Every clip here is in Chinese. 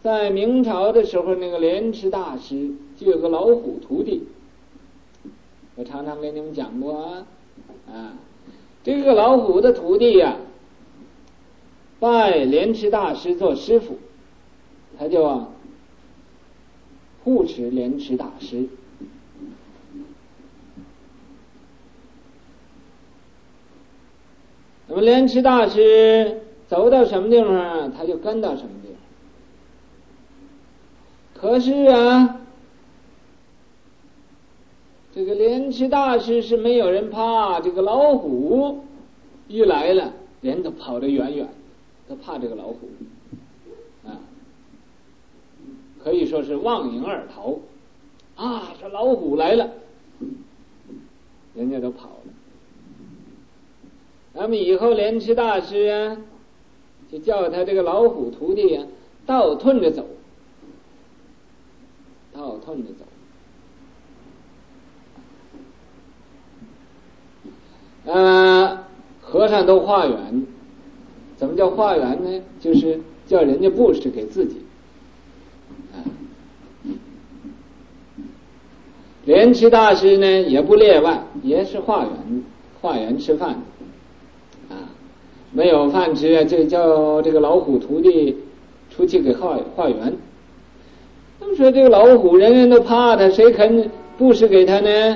在明朝的时候，那个莲池大师就有个老虎徒弟，我常常跟你们讲过啊，这个老虎的徒弟呀，拜莲池大师做师傅，他就护持莲池大师。那么莲池大师走到什么地方，他就跟到什么地方。可是啊，这个莲池大师是没有人怕，这个老虎一来了，人都跑得远远，都怕这个老虎啊，可以说是望迎而逃啊！这老虎来了，人家都跑了。那么以后莲池大师啊，就叫他这个老虎徒弟啊，倒退着走，倒退着走。和尚都化缘，怎么叫化缘呢？就是叫人家布施给自己。莲池大师呢也不例外，也是化缘吃饭啊，没有饭吃就叫这个老虎徒弟出去给化缘。那么说这个老虎人人都怕他，谁肯布施给他呢？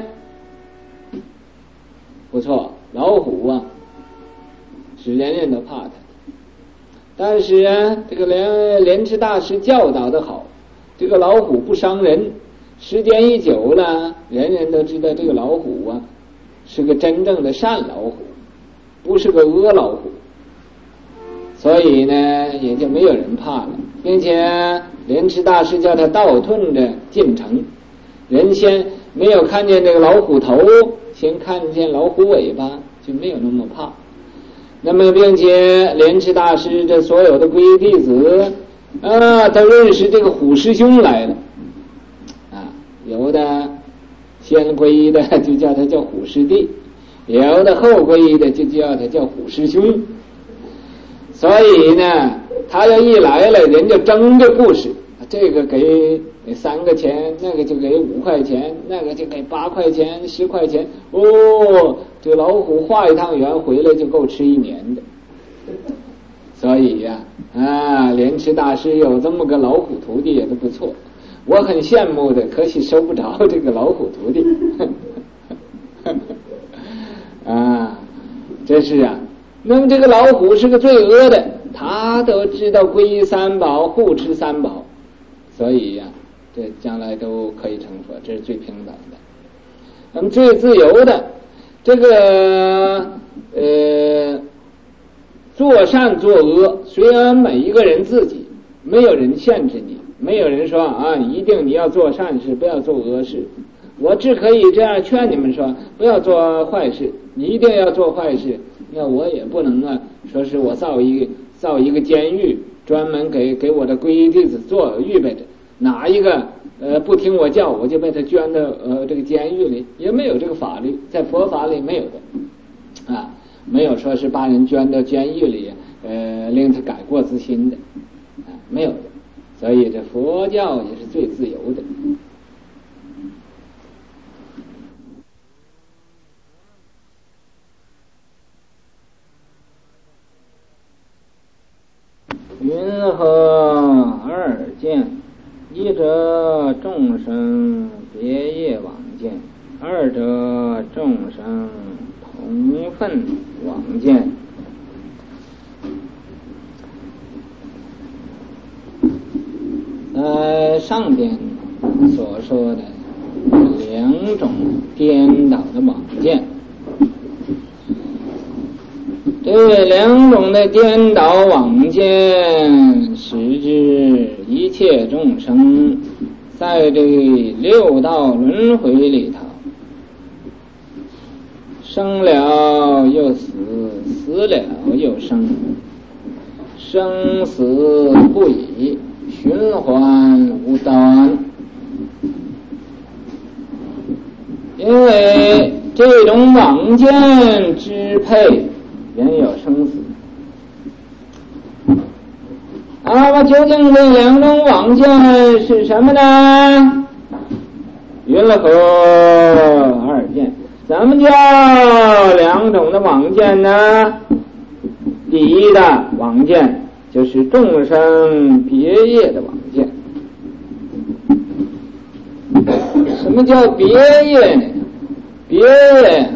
不错，老虎啊是人人都怕他，但是啊这个莲池大师教导的好，这个老虎不伤人，时间一久了，人人都知道这个老虎啊是个真正的善老虎，不是个恶老虎，所以呢也就没有人怕了，并且莲池大师叫他倒退着进城，人先没有看见这个老虎头，先看见老虎尾巴，就没有那么怕。那么并且莲池大师这所有的皈依弟子都认识这个虎师兄来了啊，有的先皈依的就叫他叫虎师弟，有的后皈依的就叫他叫虎师兄。所以呢他要一来了，人就争着布施，这个给3个钱，那个就给5块钱，那个就给8块钱10块钱，这老虎化一趟缘回来就够吃1年的。所以呀莲池大师有这么个老虎徒弟也都不错，我很羡慕的，可惜收不着这个老虎徒弟这是啊。那么这个老虎是个罪恶的，他都知道皈依3宝，护持3宝，所以呀这将来都可以成佛，这是最平等的。那么最自由的这个做善做恶，虽然每一个人自己，没有人限制你，没有人说一定你要做善事，不要做恶事。我只可以这样劝你们说，不要做坏事，你一定要做坏事。那我也不能说是我造一个监狱，专门给我的皈依弟子做预备的，哪一个不听我叫，我就被他捐到这个监狱里，也没有这个法律，在佛法里没有的没有说是把人捐到监狱里令他改过自新的没有的。所以这佛教也是最自由的。云何二见？一者众生别业往见，二者众生同分往见。上边所说的2种颠倒的往见，这2种的颠倒往见，使之一切众生在这6道轮回里头，生了又死，死了又生，生死不已，循环无端。因为这种往见支配人有生死么究竟这两种妄见是什么呢？云何二见？怎么叫两种的妄见呢？第一的妄见就是众生别业的妄见。什么叫别业呢？别业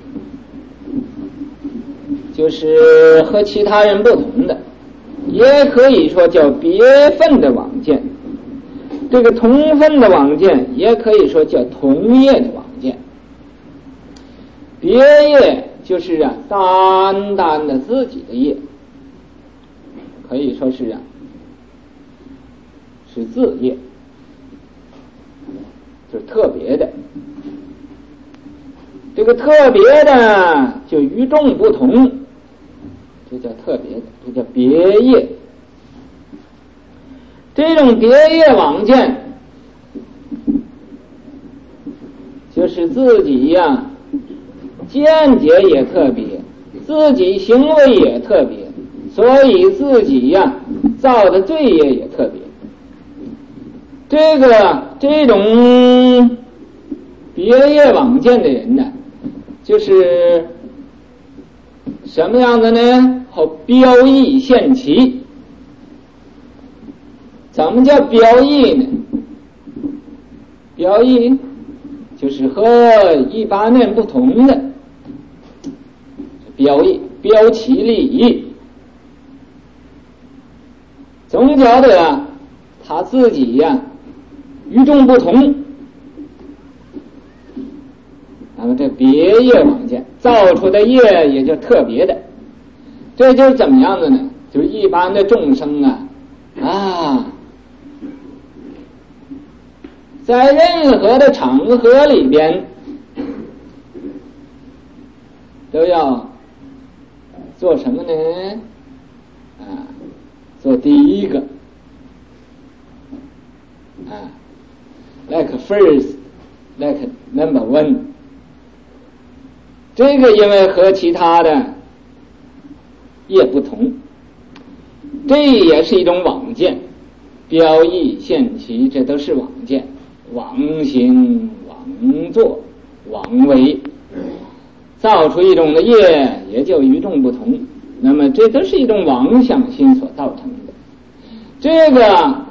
就是和其他人不同的，也可以说叫别分的妄见。这个同分的妄见也可以说叫同业的妄见。别业就是单单的自己的业，可以说是是自业，就是特别的。这个特别的就与众不同，这叫特别的，这叫别业。这种别业妄见就是自己见解也特别，自己行为也特别，所以自己造的罪业也特别。这种别业妄见的人呢，就是什么样的呢？好标异现奇。怎么叫标异呢？标异就是和一般人不同的，标异标奇立异。总觉得他自己与众不同，那么这别业妄见造出的业也就特别的。这就是怎么样的呢？就是一般的众生在任何的场合里边都要做什么呢？做第一个like first, like number one。 这个因为和其他的业不同，这也是一种妄见，标异现奇，这都是妄见，妄行妄作妄为，造出一种的业也就与众不同。那么这都是一种妄想心所造成的。这个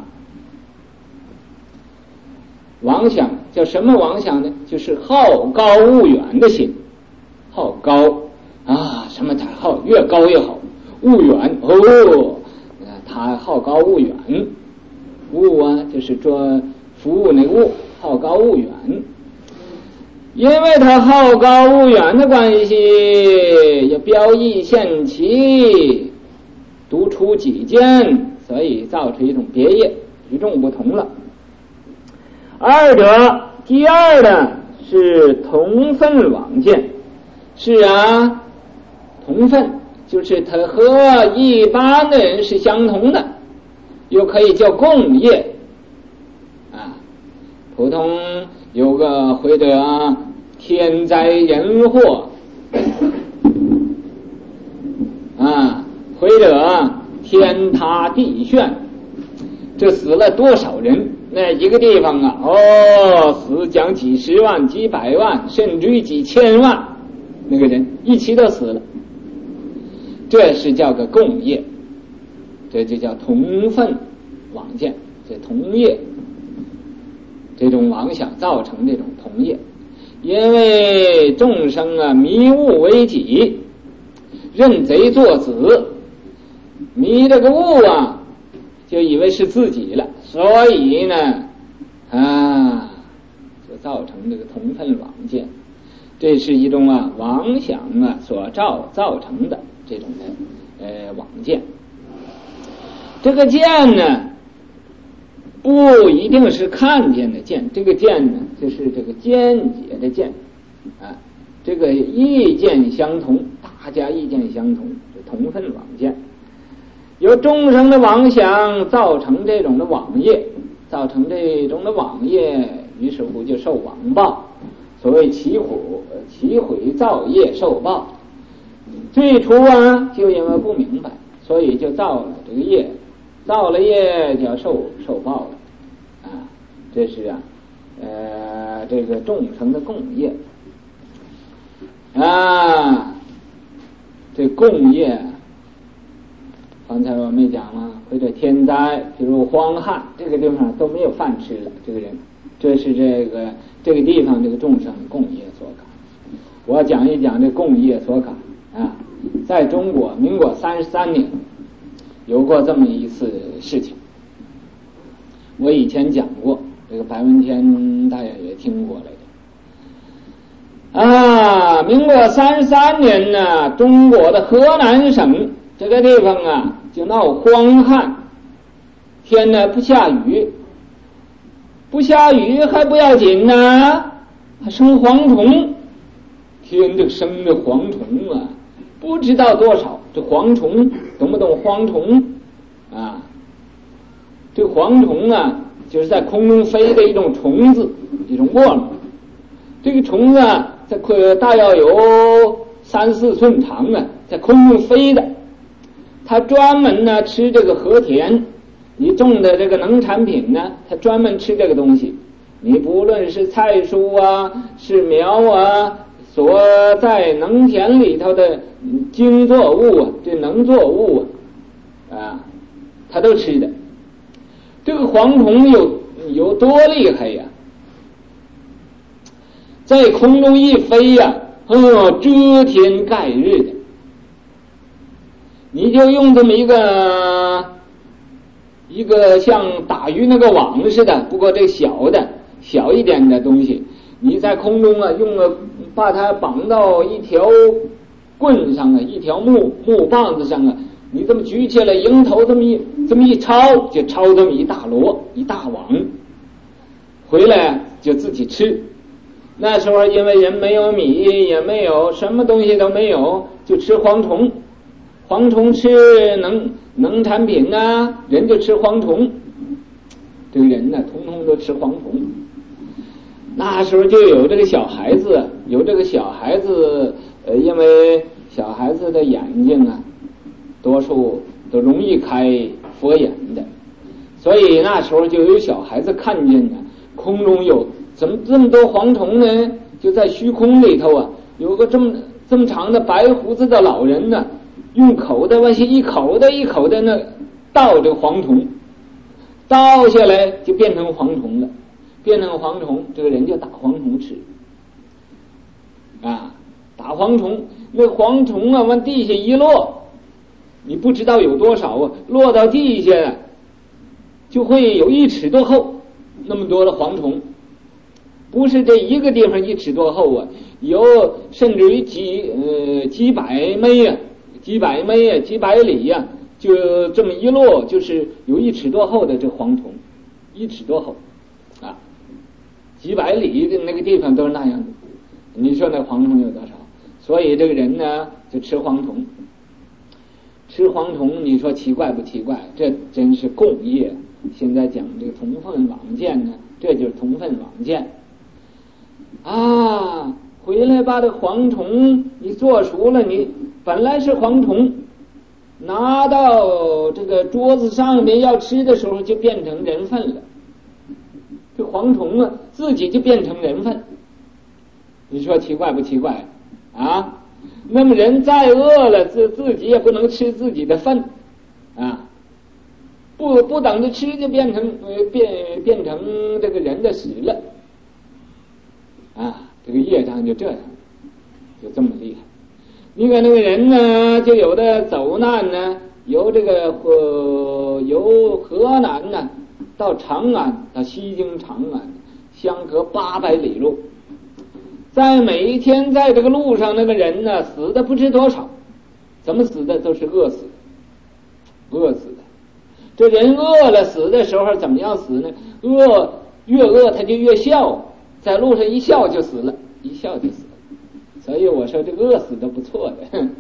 妄想叫什么妄想呢？就是好高骛远的心。好高什么他好，越高越好。骛远他好高骛远，骛就是做服务那个骛，好高骛远。因为他好高骛远的关系，也标异现奇，独出己见，所以造出一种别业，与众不同了。二者第二的是同分妄见。是同分就是它和一般的人是相同的，又可以叫共业。普通有个会得天灾人祸会得天塌地陷，这死了多少人？那一个地方死将几十万几百万甚至于几千万，那个人一起都死了，这是叫个共业，这就叫同分妄见。这同业这种妄想造成这种同业，因为众生迷物为己，认贼作子，迷这个物就以为是自己了，所以呢就造成这个同分妄见。这是一种妄想所造成的这种的妄见。这个见呢，不一定是看见的见，这个见呢，就是这个见解的见这个意见相同，大家意见相同，同分妄见。由众生的妄想造成这种的妄业，造成这种的妄业，于是乎就受妄报。所谓起毁造业受报。最初就因为不明白，所以就造了这个业， 造了业就要受报了啊！这是这个众生的共业啊，这共业，刚才我没讲吗？或者天灾，比如荒旱，这个地方都没有饭吃了，这个人，这是这个地方这个众生共业所感。我要讲一讲这共业所感啊，在中国民国33年有过这么一次事情，我以前讲过，这个白文天大家也听过来的啊。民国33年呢，中国的河南省这个地方啊，就闹荒旱，天呢不下雨，不下雨还不要紧呢，还生蝗虫，天就生的蝗虫啊，不知道多少。这蝗虫懂不懂？蝗虫啊，这蝗虫啊，就是在空中飞的一种虫子，一种窝囊。这个虫子啊，大要有3-4寸长啊，在空中飞的。它专门呢吃这个和田，你种的这个农产品呢，它专门吃这个东西。你不论是菜蔬啊，是苗啊，所在农田里头的经作物啊，这农作物啊，它都吃的。这个蝗虫有多厉害呀？在空中一飞呀，遮天盖日的。你就用这么一个像打鱼那个网似的，不过这小一点的东西，你在空中啊，把它绑到一条棍上啊，一条木棒子上啊，你这么举起来，迎头这么一抄，就抄这么一大网，回来就自己吃。那时候因为人没有米，也没有什么东西都没有，就吃蝗虫。蝗虫吃农产品啊，人就吃蝗虫。这个人呢，统统都吃蝗虫。那时候就有这个小孩子，因为小孩子的眼睛啊，多数都容易开佛眼的，所以那时候就有小孩子看见呢，空中有怎么这么多蝗虫呢？就在虚空里头啊，有个这么长的白胡子的老人呢，用口的往下一口的那倒这个蝗虫，倒下来就变成蝗虫了，变成蝗虫，这个人就打蝗虫吃啊，打蝗虫，那蝗虫啊往地下一落，你不知道有多少啊，落到地下就会有1尺多厚，那么多的蝗虫，不是这一个地方1尺多厚啊，有甚至于几百枚啊，几百里呀，就这么一落，就是有1尺多厚的这蝗虫，1尺多厚啊，几百里的那个地方都是那样的。你说那蝗虫有多少？所以这个人呢就吃蝗虫，你说奇怪不奇怪？这真是共业。现在讲这个同分往见呢，这就是同分往见啊。回来把这蝗虫你做熟了，你本来是蝗虫，拿到这个桌子上面要吃的时候就变成人粪了。这蝗虫啊自己就变成人粪，你说奇怪不奇怪啊？那么人再饿了，自己也不能吃自己的粪啊，不等着吃就变成这个人的屎了啊！这个业障就这样，就这么厉害。你看那个人呢，就有的走难呢，由河南呢到长安，到西京长安，相隔800里路。在每一天在这个路上，那个人呢死的不知多少，怎么死的？都是饿死的。这人饿了死的时候怎么样死呢？越饿他就越笑，在路上一笑就死了。所以我说这个饿死的不错的。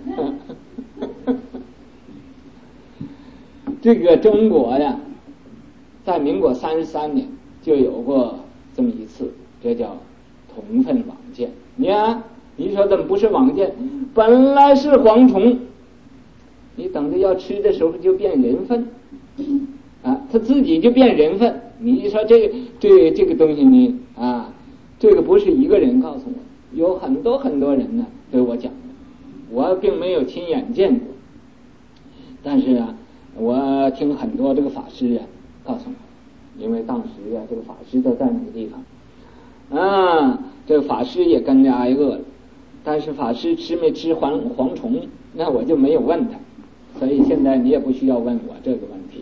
这个中国呀，在民国33年就有过这么一次，这叫同分往见。你说怎么不是往见？本来是蝗虫，你等着要吃的时候就变人粪他自己就变人分。你说这个东西呢这个不是一个人告诉我，有很多很多人呢对我讲的，我并没有亲眼见过，但是我听很多这个法师告诉我，因为当时这个法师都在那个地方这个法师也跟着挨饿了，但是法师吃没吃蝗虫，那我就没有问他，所以现在你也不需要问我这个问题。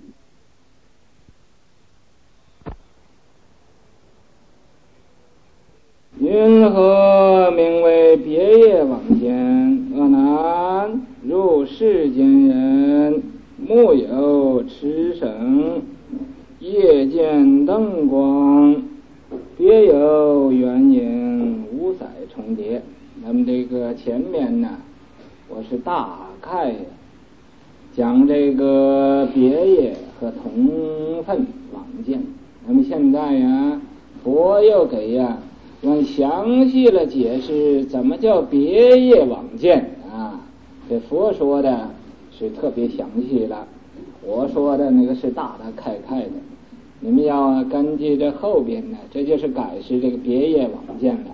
云何名为别业往见？阿难，如世间人，目有驰绳，夜见灯光，别有圆影，五彩重叠。那么这个前面呢，我是大概讲这个别业和同分往见。那么现在佛又给用详细的解释怎么叫别业往见这佛说的是特别详细了，我说的那个是大大开的，你们要根据这后边呢，这就是改释这个别业往见了。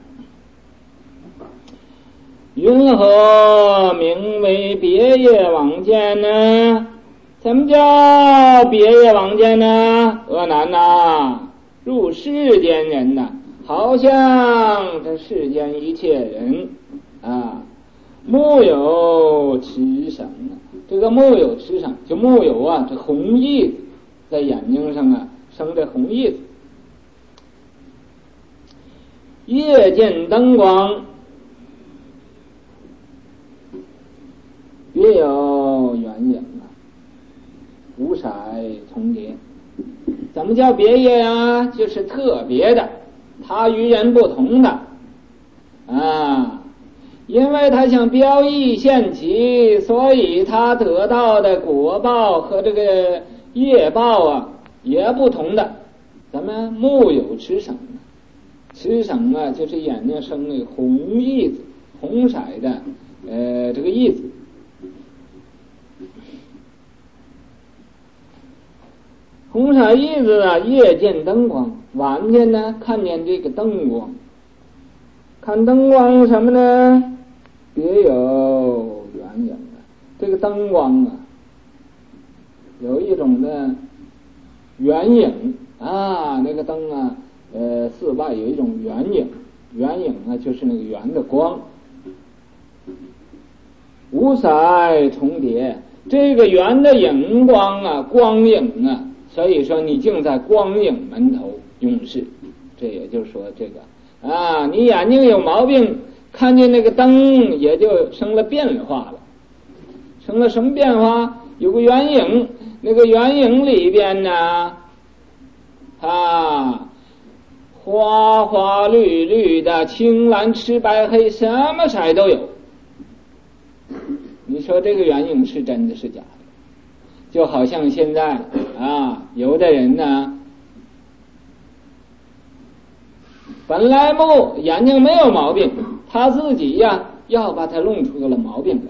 云何名为别业往见呢？怎么叫别业往见呢？阿难入世间人好像这世间一切人目有驰绳这个目有驰绳就目有这红翳子在眼睛上生的红翳子，夜见灯光，别有圆影五彩重叠。怎么叫别业就是特别的，他与人不同的因为他想标异现起，所以他得到的果报和这个业报也不同的。咱们目有驰绳，驰绳就是眼睛生那个红翳子，红色的这个翳子。红色翳子夜见灯光，晚间呢看见这个灯光，看灯光什么呢？别有圆影这个灯光有一种的圆影那个灯四外有一种圆影，圆影就是那个圆的光，五彩重叠，这个圆的影光光影所以说你竟在光影门头用事，这也就是说这个你眼睛有毛病，看见那个灯也就生了变化了。生了什么变化？有个圆影，那个圆影里边呢花花绿绿的，青蓝赤白黑，什么色都有。你说这个圆影是真的是假的？就好像现在有的人呢本来眼睛没有毛病，他自己要把它弄出了毛病来。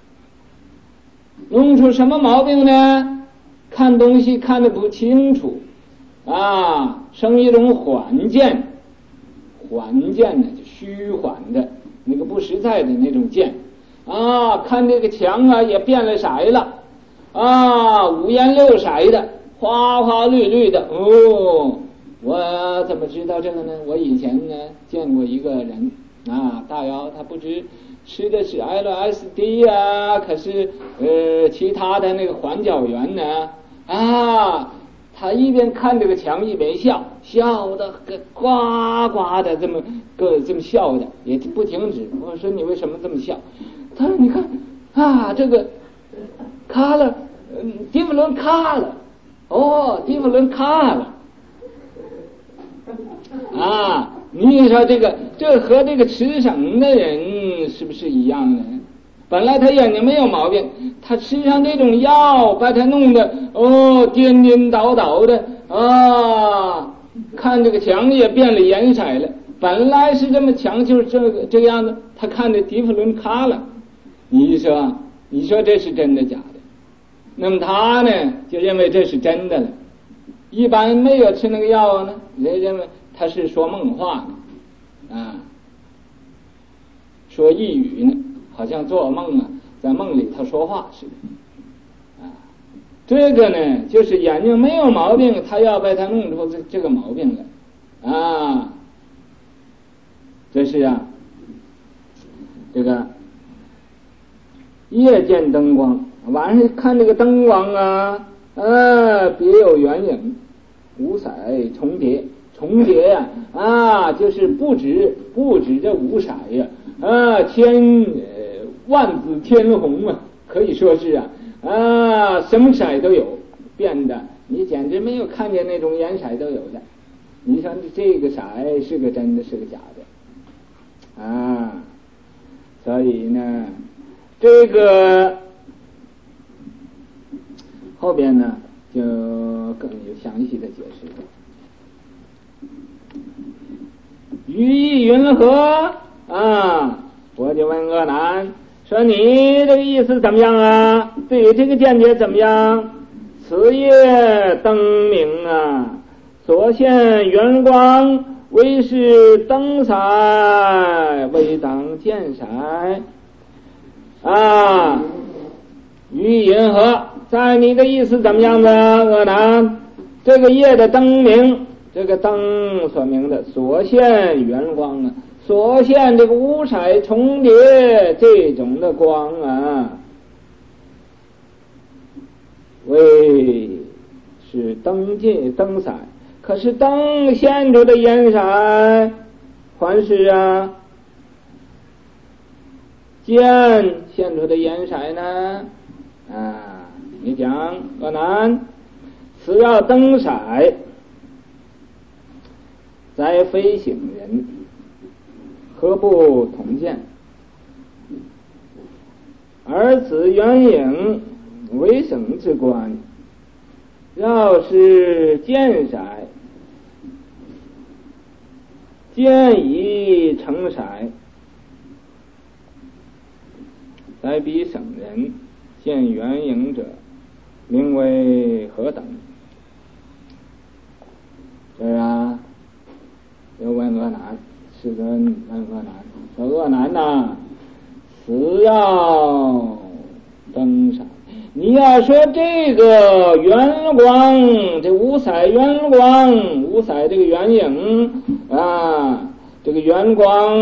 弄出什么毛病呢？看东西看得不清楚生一种缓见，缓见就虚缓的那个不实在的那种见看这个墙也变了色了五颜六色的，花花绿绿的我怎么知道这个呢？我以前呢见过一个人大姚，他不知吃的是 LSD 可是其他的那个环角源呢他一边看这个墙一边笑得呱呱的这么笑的也不停止。我说你为什么这么笑？他说你看这个卡了迪弗伦卡了迪弗伦卡了你说这和这个驰绳的人是不是一样的？本来他眼睛没有毛病，他吃上这种药把他弄得颠颠倒倒的看这个墙也变了颜色了，本来是这么墙就是这个样子，他看着迪弗伦卡了。你说这是真的假的？ 那么他呢就认为这是真的了。一般没有吃那个药呢，人认为他是说梦话呢，说呓语呢，好像做梦在梦里头说话似的。这个呢就是眼睛没有毛病，他要把它弄出这个毛病来这是这个夜见灯光，晚上看这个灯光别有圆影，五色重叠，重叠就是不止这五色万紫千红可以说是什么色都有，变的你简直没有看见那种颜色都有的。你说这个色是个真的是个假的所以呢这个后边呢就更有详细的解释。语意云何我就问阿难说，你这个意思怎么样对于这个见解怎么样？此夜灯明所现圆光，为是灯色，为当见色语云何？在你的意思怎么样的阿难？这个夜的灯明，这个灯所明的所现圆光所现这个五彩重叠这种的光为是灯色，可是灯现出的颜色还是见现出的颜色呢你讲阿难，此要灯色，在非行人，何不同见？而此圆影为生之观，要是见色，见已成色，在彼生人见圆影者，名为何等？这又问阿难，是问阿难说，阿难此要灯色，你要说这个圆光，这五彩圆光，五彩这个圆影这个圆光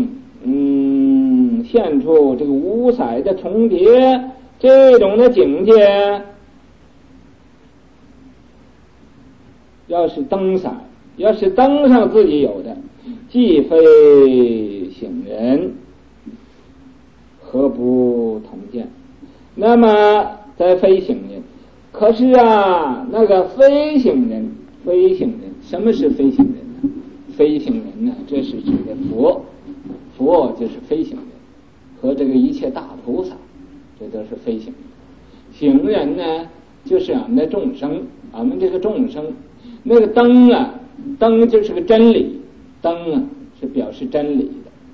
现出这个五彩的重叠这种的境界，要是灯色，要是灯上自己有的，既非行人，何不同见？那么在非行人，可是那个非行人，什么是非行人呢？非行人呢，这是指的佛就是非行人，和这个一切大菩萨，这都是非行人。行人呢，就是俺们的众生，俺们这个众生，那个灯就是个真理，灯是表示真理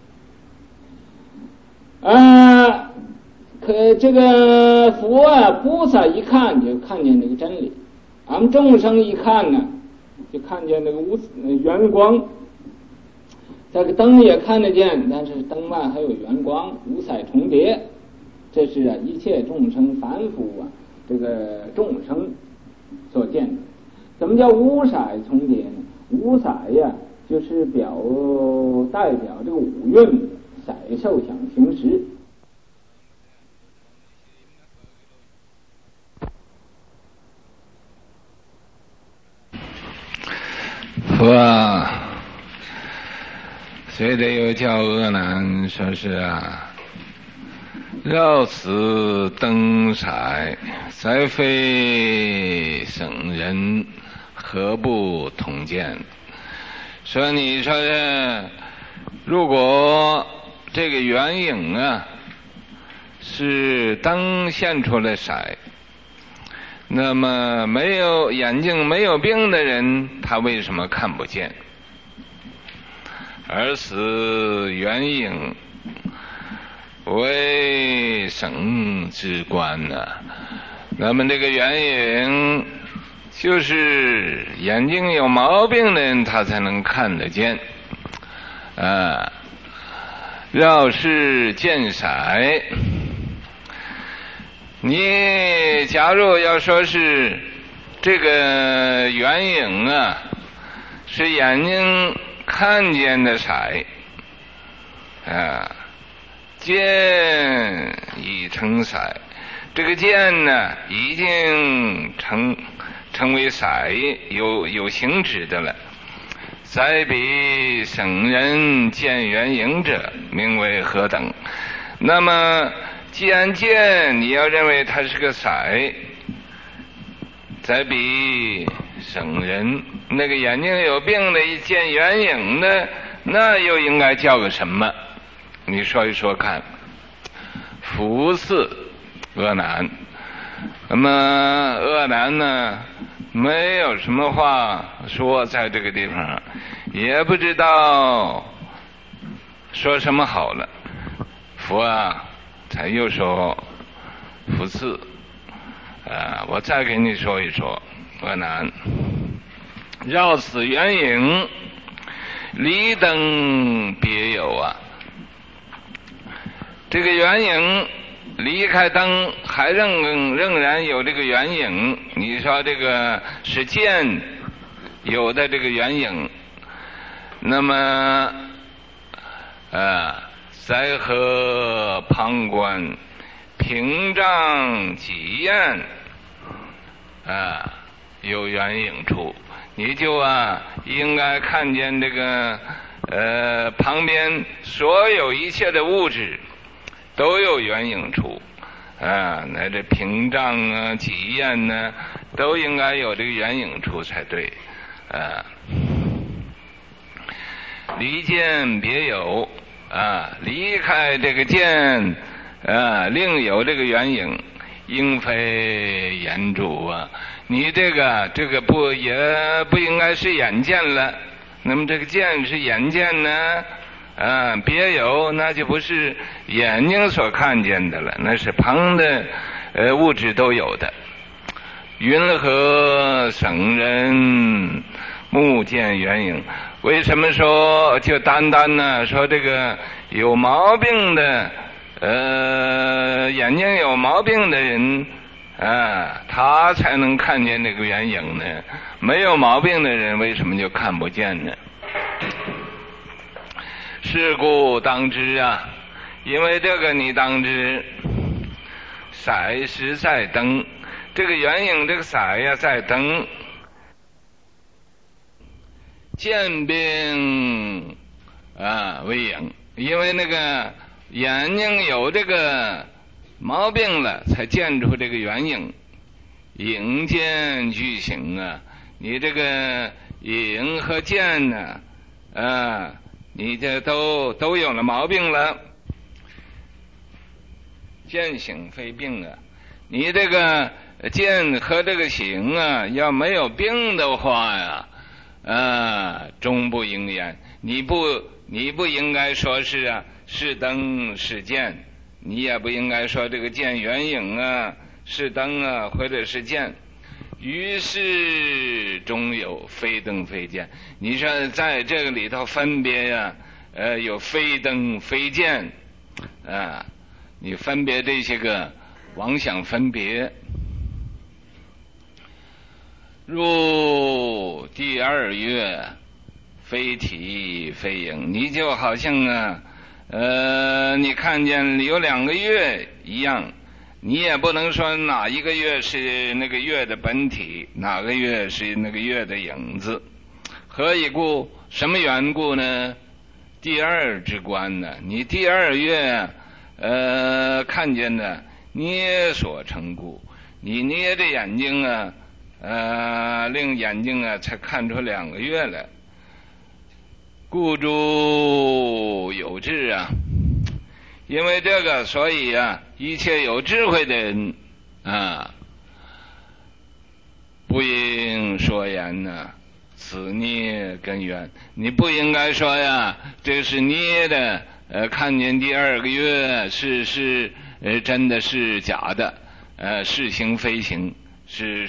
的可这个佛菩萨一看就看见这个真理，俺们众生一看呢就看见那个圆光，这个灯也看得见，但是灯外还有圆光，五彩重叠，这是一切众生凡夫这个众生所见的。什么叫五彩重叠呢？五彩就是代表这个五蕴，色受想行识。 所以这又叫阿难说是绕此灯彩，才非生人，何不同见？说你说如果这个圆影是灯现出来色，那么眼睛没有病的人，他为什么看不见？而此圆影为生之观那么这个原影就是眼睛有毛病的人他才能看得见绕是见色。你假如要说是这个原影是眼睛看见的色见已成色，这个见呢已经成为色，有形质的了。再比圣人见原影者，名为何等？那么既然见你要认为它是个色，再比圣人那个眼睛有病的一见原影的，那又应该叫个什么？你说一说看。福四阿难。那么阿难呢没有什么话说，在这个地方也不知道说什么好了。佛才又说福四我再给你说一说。阿难，绕此原影，离灯别有这个原影离开灯还仍然有这个原影，你说这个是见有的这个原影，那么在河旁观屏障几验有原影处，你就应该看见这个旁边所有一切的物质都有原影处那这屏障几验呢都应该有这个原影处才对离见别有离开这个见另有这个原影，应非眼主你这个也不应该是眼见了。那么这个见是眼见呢别有，那就不是眼睛所看见的了，那是旁的物质都有的。云何圣人目见原影？为什么说就单单说这个有毛病的眼睛有毛病的人他才能看见这个原影呢？没有毛病的人为什么就看不见呢？是故当知因为这个你当知色实在灯，这个原影这个色在灯，见病为影，因为那个眼睛有这个毛病了才见出这个原影，影见俱行你这个影和见呢你这都有了毛病了。见行非病你这个见和这个行要没有病的话终不应验。你不应该说是灯是见，你也不应该说这个见原影是灯或者是见。于是中有非灯非见，你说在这个里头分别有非灯非见你分别这些个妄想分别。入第二月非体非影，你就好像你看见有2个月一样，你也不能说哪一个月是那个月的本体，哪个月是那个月的影子。何以故？什么缘故呢？第二之观呢？你第2月看见的捏所成故，你捏着眼睛令眼睛才看出2个月来。故诸有智因为这个，所以一切有智慧的人不应说言此捏根源。你不应该说这是捏的看见第2个月是真的是假的是形非形，是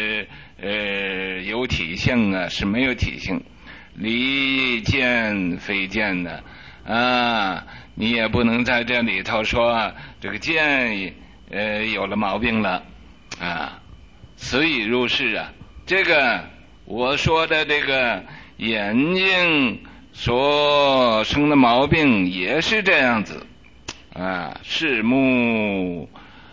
有体性啊，是没有体性，离见非见的你也不能在这里头说这个见有了毛病了所以入世这个我说的这个眼睛所生的毛病也是这样子视目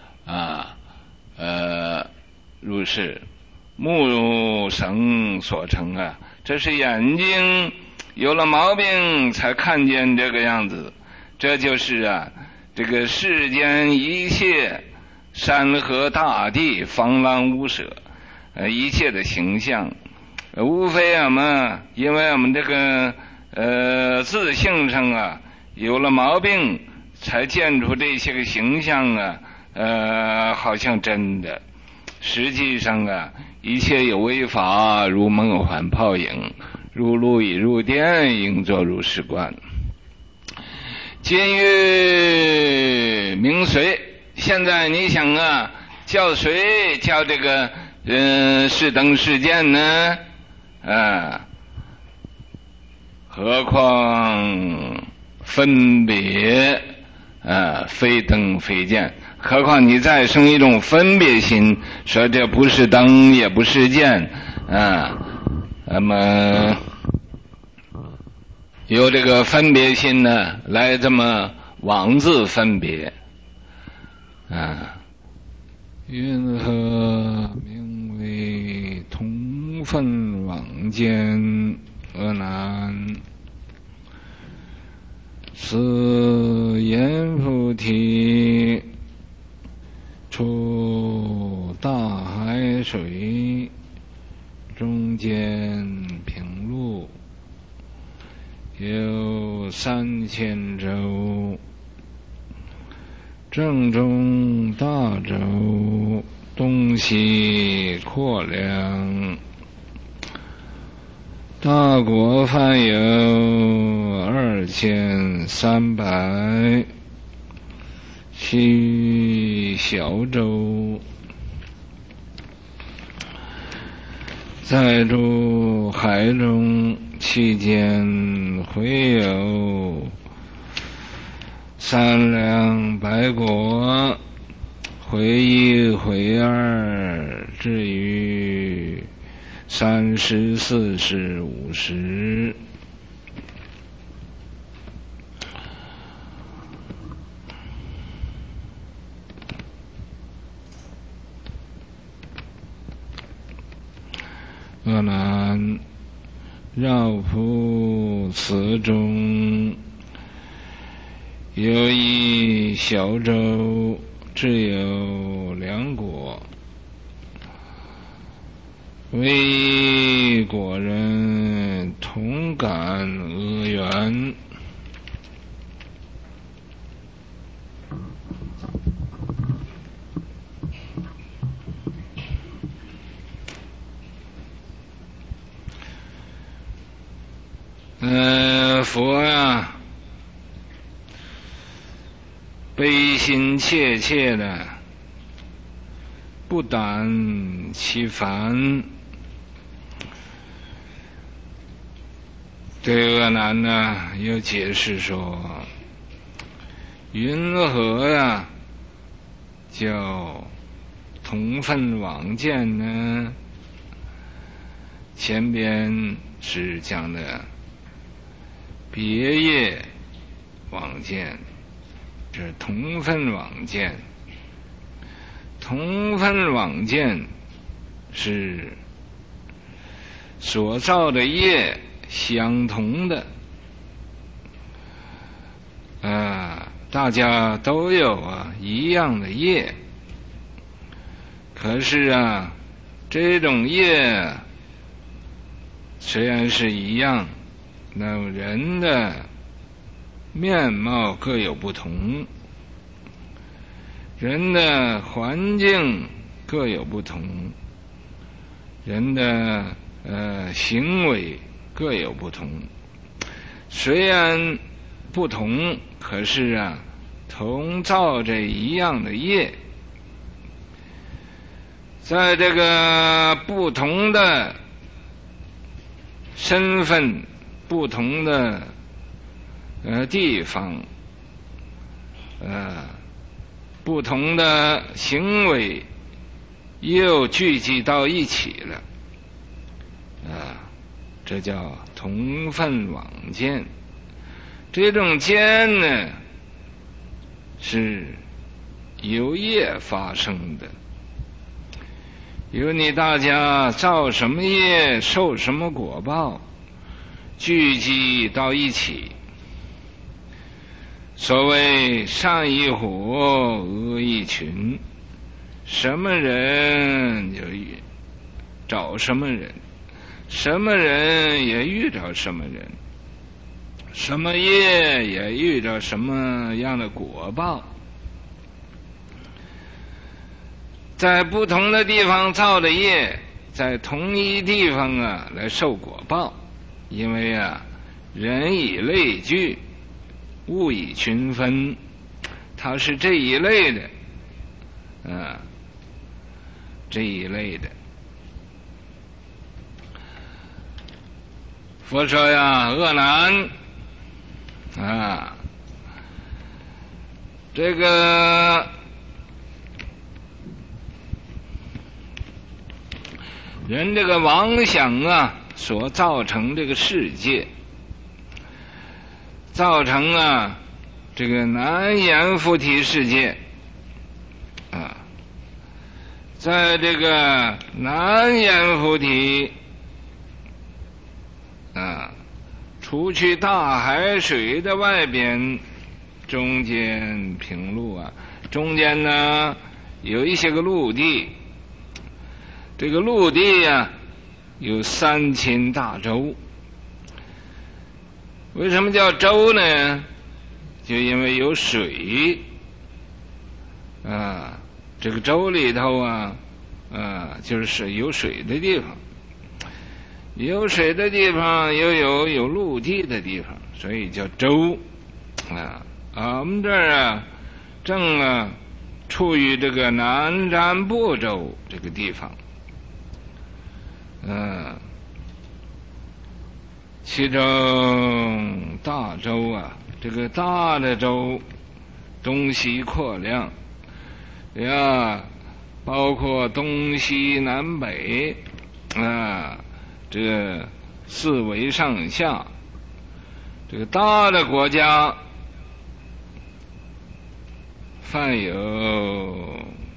入世，目生所成这是眼睛有了毛病才看见这个样子。这就是这个世间一切山河大地方lang屋舍一切的形象无非因为我们这个自性上有了毛病才见出这些个形象好像真的，实际上一切有为法如梦幻泡影，如露亦如电，应作如是观。今曰名谁？现在你想叫谁叫这个是灯是剑呢何况分别非灯非剑，何况你再生一种分别心，说这不是灯也不是剑那么有这个分别心呢来这么妄自分别云何名为同分妄见？阿难，此言菩提出大海水，中间平路，有3000洲，正中大洲，东西扩量，大国范有2300，其余小洲，在诸海中，期间会有300国，会1会2，至于30、40、50。阿难，绕扑此中，有一小洲，只有2国，唯一国人同感阿缘。佛悲心切切的，不胆其烦。对阿难又解释说，云何叫同分妄见呢？前边是讲的别业妄见，这是同分妄见。同分妄见是所造的业相同的大家都有一样的业，可是这种业虽然是一样，那人的面貌各有不同，人的环境各有不同，人的行为各有不同。虽然不同，可是同造这一样的业， 在这个不同的身份、不同的地方，不同的行为又聚集到一起了，这叫同分往见。这种见呢，是由业发生的，由你大家造什么业，受什么果报，聚集到一起。所谓善一伙，恶一群，什么人就找什么人，什么人也遇着什么人，什么业也遇着什么样的果报。在不同的地方造的业，在同一地方来受果报。因为人以类聚，物以群分，它是这一类的，这一类的。佛说恶男这个人这个妄想所造成这个世界，造成这个难言菩提世界在这个难言菩提除去大海水的外边，中间平路中间呢有一些个陆地，这个陆地有3000大洲。为什么叫洲呢？就因为有水这个洲里头就是有水的地方，有水的地方又有陆地的地方，所以叫洲我们这儿正处于这个南瞻部洲这个地方，其中大洲这个大的洲东西扩量包括东西南北这四维上下，这个大的国家范有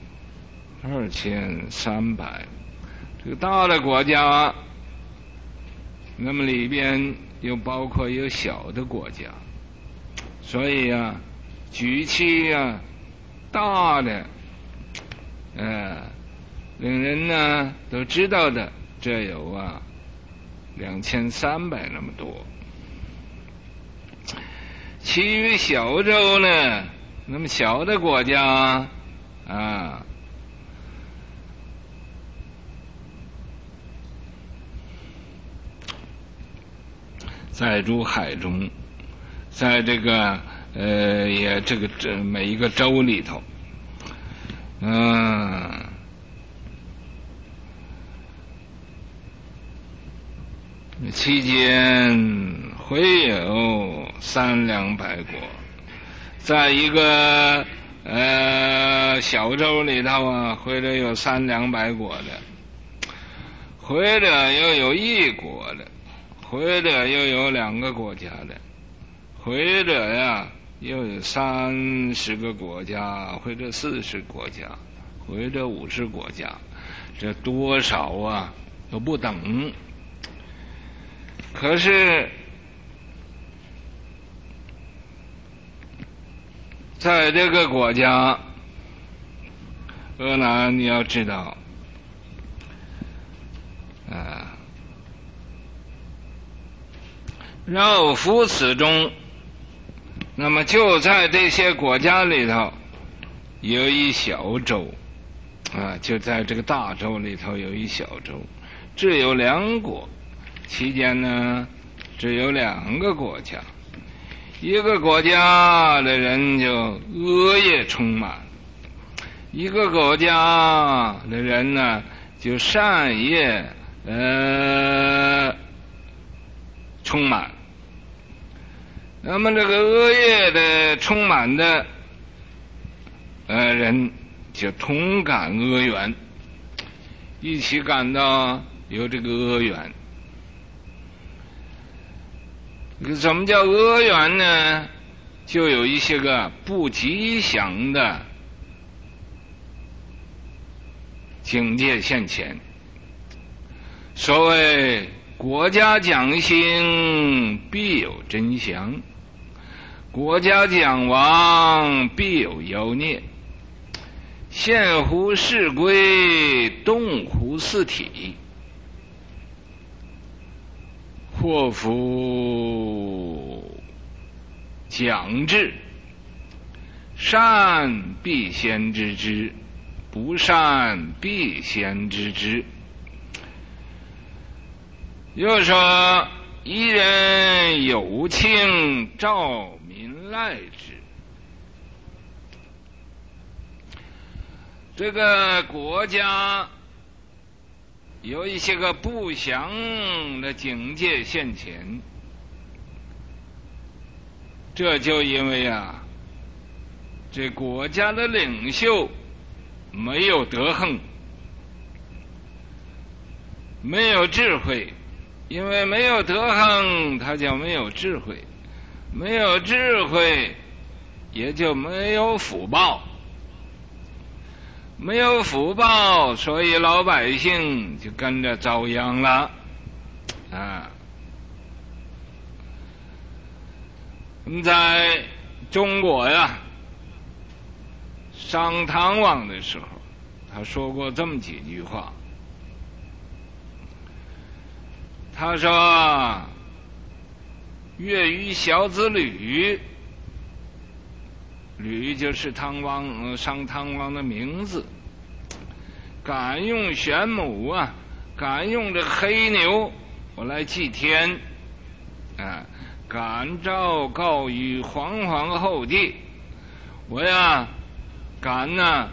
2300，这个大的国家，那么里边又包括有小的国家，所以举起大的令人都知道的，这有2300那么多。其余小洲呢，那么小的国家在入海中，在这个也这每一个州里头期间会有300-200国，在一个小州里头或者有300-200国的，或者又有1国的，或者又有2个国家的，或者又有30个国家，或者40国家，或者50国家，这多少都不等。可是在这个国家你要知道绕伏此中，那么就在这些国家里头有一小洲就在这个大洲里头有一小洲，只有2国，期间呢只有2个国家，一个国家的人就恶业充满， 一个国家的人呢，就善业充满，那么这个恶业的充满的人就同感恶缘，一起感到有这个恶缘。什么叫恶缘呢？就有一些个不吉祥的境界现前。所谓国家将兴，必有真祥；国家将亡，必有妖孽。现乎世规，动乎四体。祸福将至，善必先知之，不善必先知之。又说一人有庆，兆民赖之。这个国家有一些个不祥的警戒现前，这就因为这国家的领袖没有德行，没有智慧。因为没有德行，他就没有智慧，没有智慧也就没有福报，没有福报，所以老百姓就跟着遭殃了在中国商汤王的时候，他说过这么几句话。他说：乐于小子吕，吕就是商汤王的名字，敢用玄母敢用这黑牛我来祭天敢昭告于皇皇后帝，我敢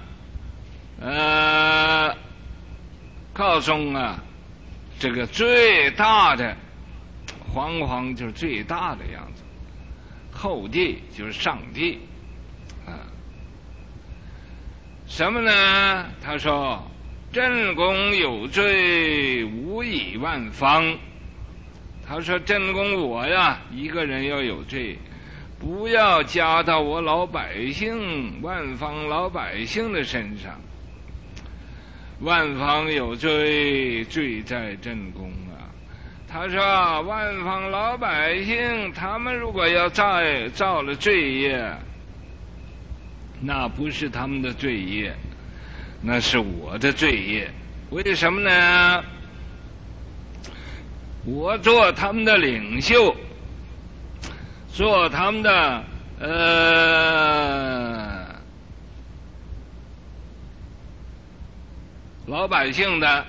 告诉这个最大的皇就是最大的样子，后帝就是上帝什么呢？他说朕公有罪，无以万方。他说朕公我一个人要有罪，不要加到我老百姓万方老百姓的身上。万方有罪，罪在朕公他说万方老百姓他们如果要造了罪业，那不是他们的罪业，那是我的罪业。为什么呢？我做他们的领袖，做他们的老百姓的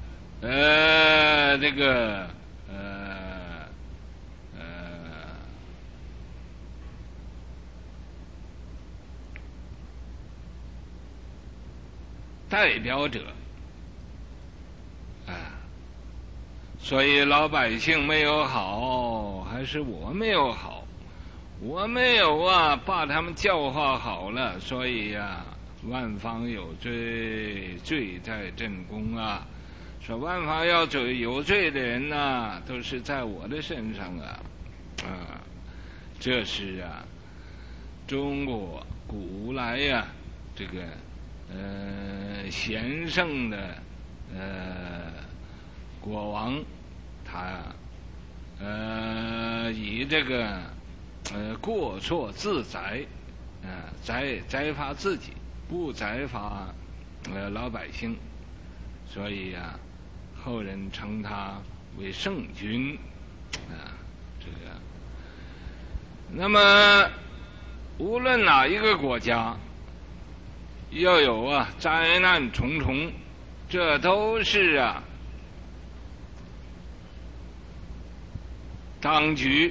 这个代表者所以老百姓没有好，还是我没有好，我没有把他们教化好了，所以万方有罪，罪在朕公说万方有罪的人都是在我的身上这是中国古来这个贤圣的国王，他以这个过错自宰宰罚自己，不宰罚老百姓，所以后人称他为圣君这个。那么无论哪一个国家要有灾难重重，这都是当局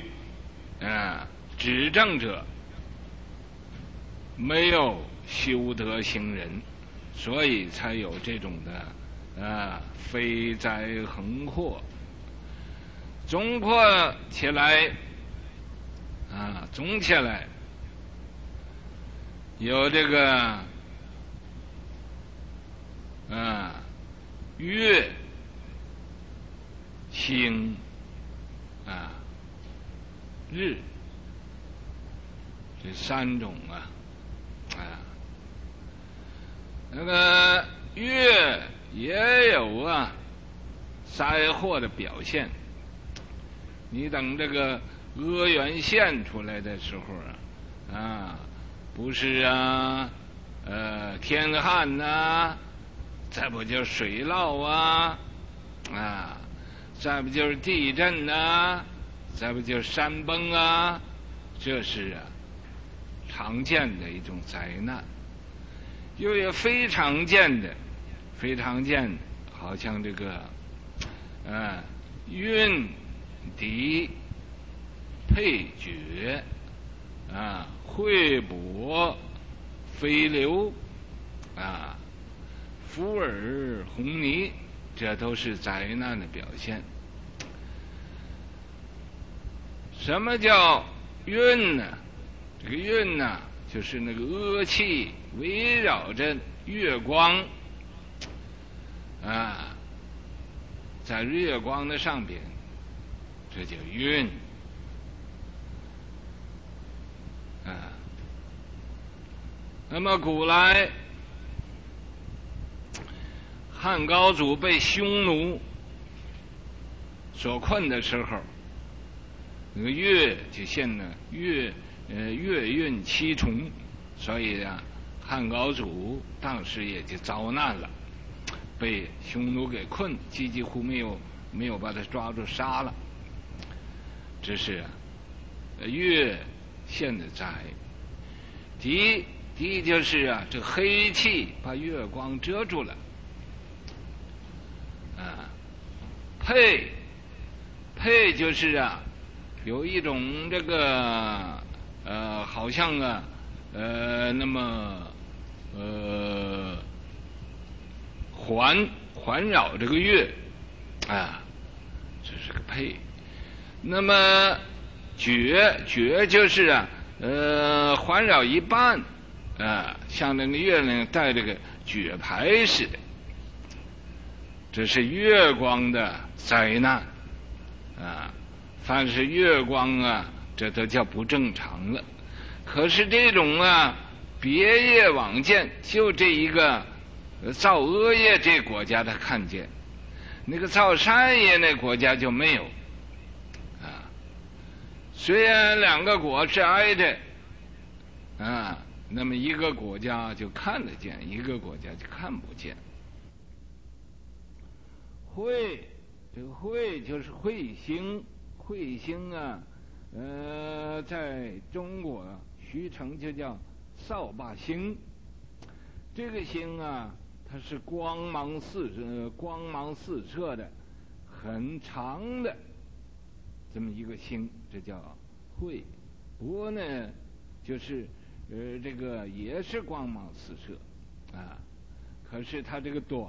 执政者没有修德行人， 所以才有这种的非灾横祸。总括起来总起来有这个月星日这三种那个月也有灾祸的表现。你等这个阿元现出来的时候不是天旱再不就是水涝再不就是地震再不就是山崩这是常见的一种灾难。又有非常见的，好像这个运敌配角惠帛飞流伏尔红泥，这都是灾难的表现。什么叫运呢？这个运呢，就是那个恶气围绕着月光在月光的上边，这叫运那么古来汉高祖被匈奴所困的时候，那个月就现了月运七重，所以汉高祖当时也就遭难了，被匈奴给困，几乎没有把他抓住杀了。这是月现的灾。敌就是这黑气把月光遮住了配就是有一种这个好像那么环绕这个月这是个配。那么角就是环绕一半像那个月亮带这个角牌似的，这是月光的灾难凡是月光这都叫不正常了。可是这种别业往见，就这一个造恶业这国家他看见，那个造善业那国家就没有虽然两个国是挨着那么一个国家就看得见，一个国家就看不见。这个彗就是彗星，在中国徐成就叫扫把星。这个星它是光芒四射的，很长的这么一个星，这叫彗。帛呢就是这个也是光芒四射可是它这个短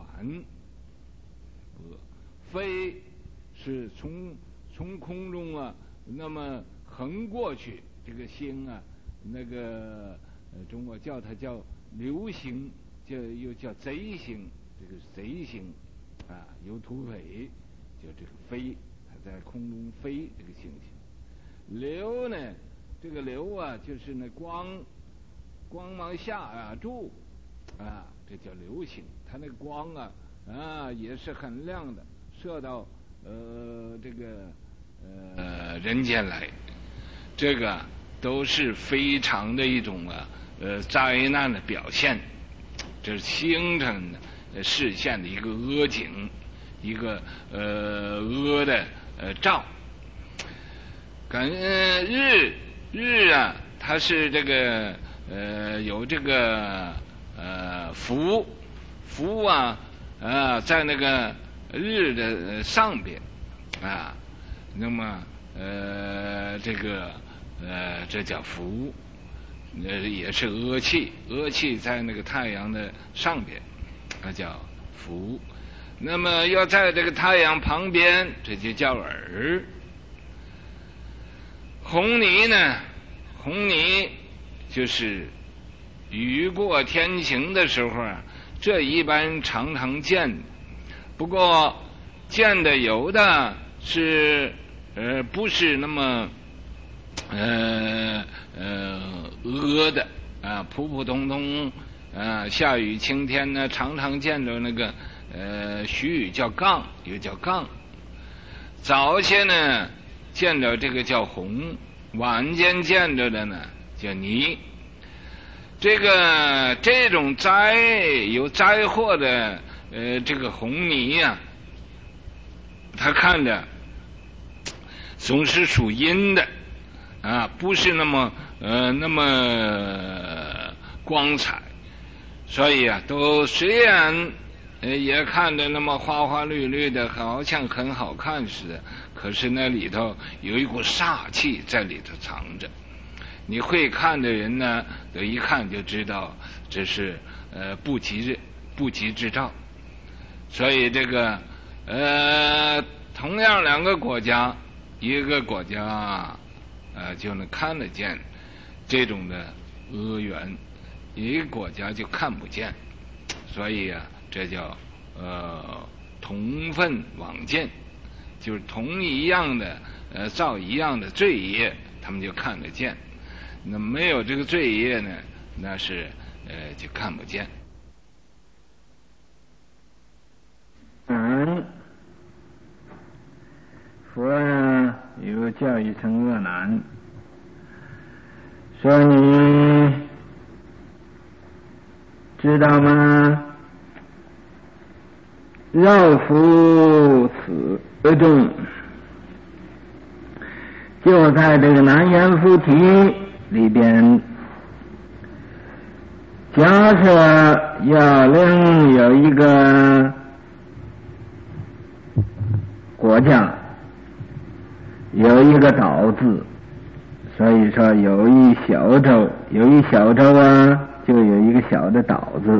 飞是从空中那么横过去，这个星那个中国叫它叫流星，又叫贼星，这个贼星有土匪，就这个飞，它在空中飞，这个星星。流呢，这个流就是那光芒下注这叫流星。它那个光也是很亮的，射到这个人间来，这个都是非常的一种灾难的表现。这是形成的视线的一个恶景，一个恶的兆。日它是这个有这个福在那个日的上边那么这个这叫福，也是恶气在那个太阳的上边它叫福。那么要在这个太阳旁边，这就叫耳。红泥呢，红泥就是雨过天晴的时候啊，这一般常常见。不过见的有的是不是那么鹅的啊，普普通通啊，下雨晴天呢，常常见着那个徐雨叫杠，又叫杠。早些呢见着这个叫红，晚间见着的呢叫泥。这种有灾祸的这个红泥啊，他看着总是属阴的啊，不是那么光彩，所以啊，都虽然也看着那么花花绿绿的，好像很好看似的，可是那里头有一股煞气在里头藏着。你会看的人呢，都一看就知道这是不吉之兆。所以这个同样两个国家，一个国家就能看得见这种的恶缘，一个国家就看不见。所以啊，这叫同分往见，就是同一样的造一样的罪业，他们就看得见。那没有这个罪业呢，那是就看不见。 佛呢有叫一声恶男，说你知道吗？绕伏此恶众，就在这个南阎浮提里边，假设要另有一个国家有一个岛字，所以说有一小洲啊，就有一个小的岛字。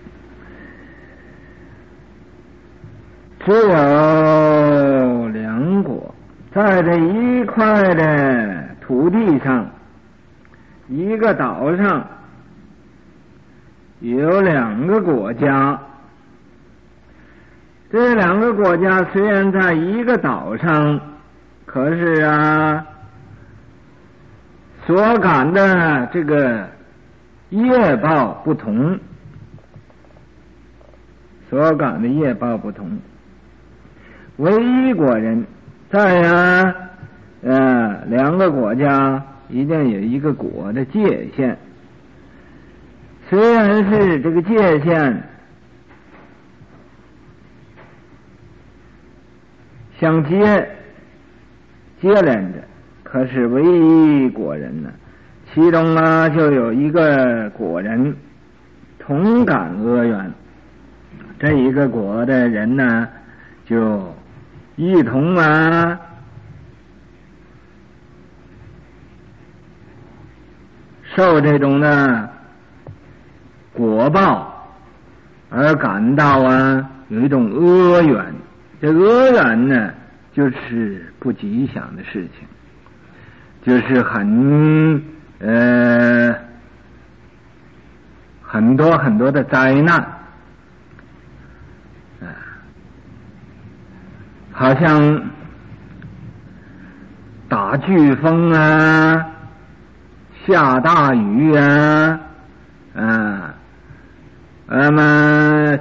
只有两国，在这一块的土地上，一个岛上有两个国家。这两个国家虽然在一个岛上，可是啊，所感的这个业报不同，唯一国人在两个国家一定有一个国的界限，虽然是这个界限相接连着，可是唯一国人呢，其中啊就有一个国人同感恶缘，这一个国的人呢就一同受这种的果报，而感到有一种恶缘。这恶缘呢，就是不吉祥的事情，就是很多的灾难，好像打飓风啊，下大雨啊，那么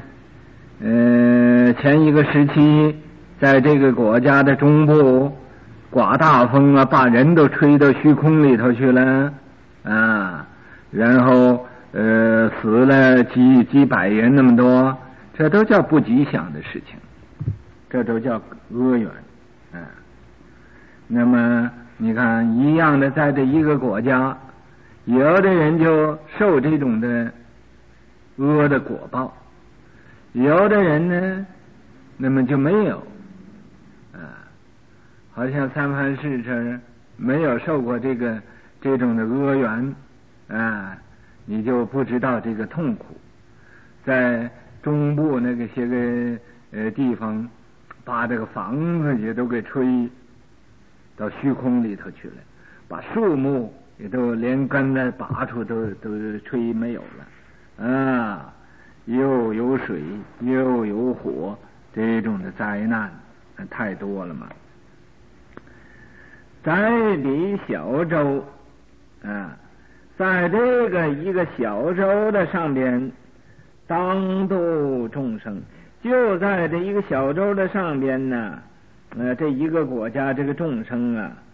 前一个时期，在这个国家的中部刮大风啊，把人都吹到虚空里头去了然后死了几百人那么多，这都叫不吉祥的事情，这都叫恶缘那么你看一样的，在这一个国家，有的人就受这种的恶的果报，有的人呢那么就没有好像三藩市这没有受过这种的恶缘你就不知道这个痛苦。在中部那个些个地方，把这个房子也都给吹到虚空里头去了，把树木也都连根的拔出都吹没有了啊！又有水又有火，这种的灾难太多了嘛。在彼小洲啊，在这个一个小洲的上边当度众生，就在这一个小洲的上边呢，这一个国家这个众生啊，